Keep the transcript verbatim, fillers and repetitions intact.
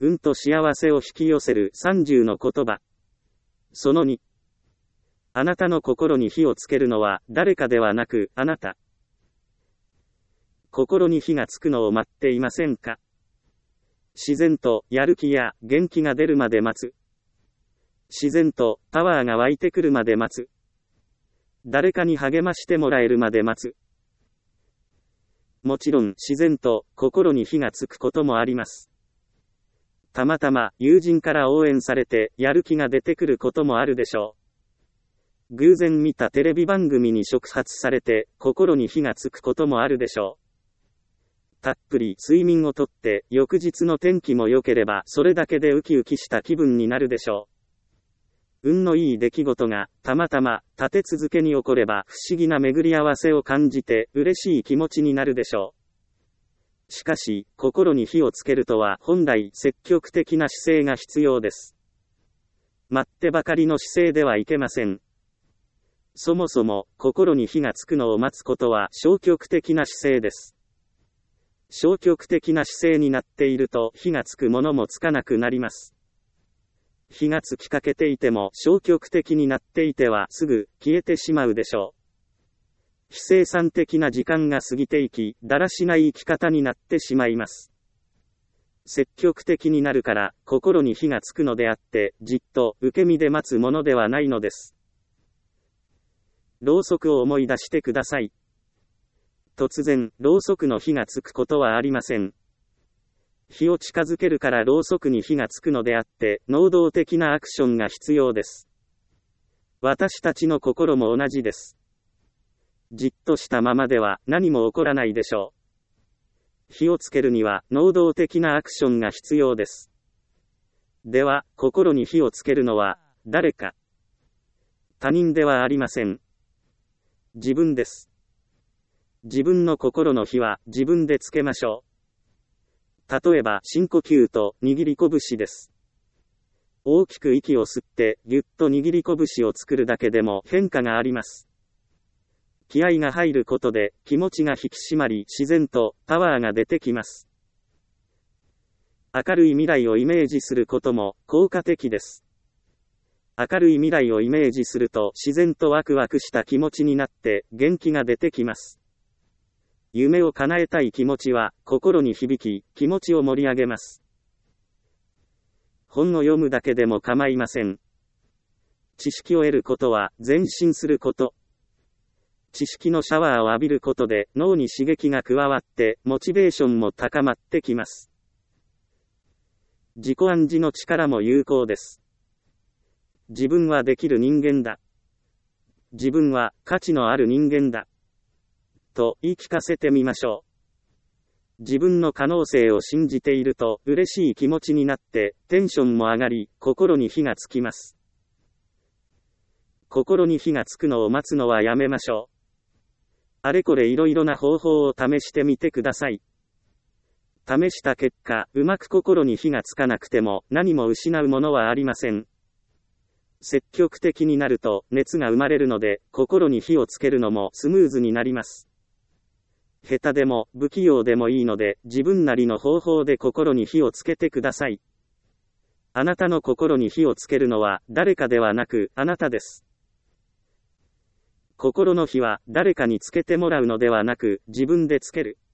運と幸せを引き寄せるさんじゅうの言葉。そのに。あなたの心に火をつけるのは誰かではなくあなた。心に火がつくのを待っていませんか？自然とやる気や元気が出るまで待つ。自然とパワーが湧いてくるまで待つ。誰かに励ましてもらえるまで待つ。もちろん自然と心に火がつくこともあります。たまたま友人から応援されてやる気が出てくることもあるでしょう。偶然見たテレビ番組に触発されて心に火がつくこともあるでしょう。たっぷり睡眠をとって翌日の天気も良ければそれだけでウキウキした気分になるでしょう。運のいい出来事がたまたま立て続けに起これば不思議な巡り合わせを感じて嬉しい気持ちになるでしょう。しかし、心に火をつけるとは本来積極的な姿勢が必要です。待ってばかりの姿勢ではいけません。そもそも、心に火がつくのを待つことは消極的な姿勢です。消極的な姿勢になっていると火がつくものもつかなくなります。火がつきかけていても消極的になっていてはすぐ消えてしまうでしょう。非生産的な時間が過ぎていき、だらしない生き方になってしまいます。積極的になるから心に火がつくのであって、じっと受け身で待つものではないのです。ろうそくを思い出してください。突然、ろうそくの火がつくことはありません。火を近づけるからろうそくに火がつくのであって、能動的なアクションが必要です。私たちの心も同じです。じっとしたままでは何も起こらないでしょう。火をつけるには能動的なアクションが必要です。では、心に火をつけるのは誰か。他人ではありません。自分です。自分の心の火は自分でつけましょう。例えば深呼吸と握り拳です。大きく息を吸ってぎゅっと握り拳を作るだけでも変化があります。気合が入ることで気持ちが引き締まり自然とパワーが出てきます。明るい未来をイメージすることも効果的です。明るい未来をイメージすると自然とワクワクした気持ちになって元気が出てきます。夢を叶えたい気持ちは心に響き気持ちを盛り上げます。本を読むだけでも構いません。知識を得ることは前進すること。知識のシャワーを浴びることで脳に刺激が加わってモチベーションも高まってきます。自己暗示の力も有効です。自分はできる人間だ。自分は価値のある人間だ。と言い聞かせてみましょう。自分の可能性を信じていると嬉しい気持ちになってテンションも上がり心に火がつきます。心に火がつくのを待つのはやめましょう。あれこれいろいろな方法を試してみてください。試した結果、うまく心に火がつかなくても何も失うものはありません。積極的になると熱が生まれるので、心に火をつけるのもスムーズになります。下手でも不器用でもいいので、自分なりの方法で心に火をつけてください。あなたの心に火をつけるのは誰かではなくあなたです。心の火は誰かにつけてもらうのではなく自分でつける。